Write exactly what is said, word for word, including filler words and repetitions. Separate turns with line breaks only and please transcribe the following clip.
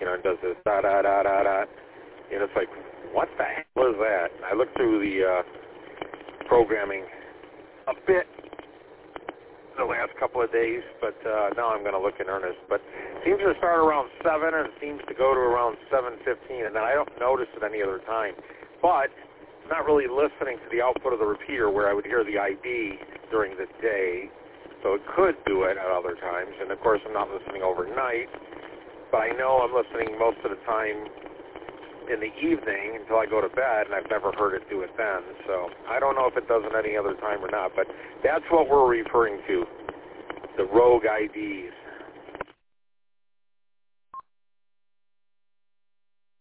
you know, it does this da-da-da-da-da, and it's like, what the hell is that? I looked through the uh, programming a bit the last couple of days, but uh, now I'm going to look in earnest. But it seems to start around seven, and it seems to go to around seven fifteen, and then I don't notice it any other time. But I'm not really listening to the output of the repeater where I would hear the I D during the day, so it could do it at other times. And, of course, I'm not listening overnight, but I know I'm listening most of the time in the evening until I go to bed, and I've never heard it do it then. So I don't know if it does it any other time or not, but that's what we're referring to, the rogue I Ds.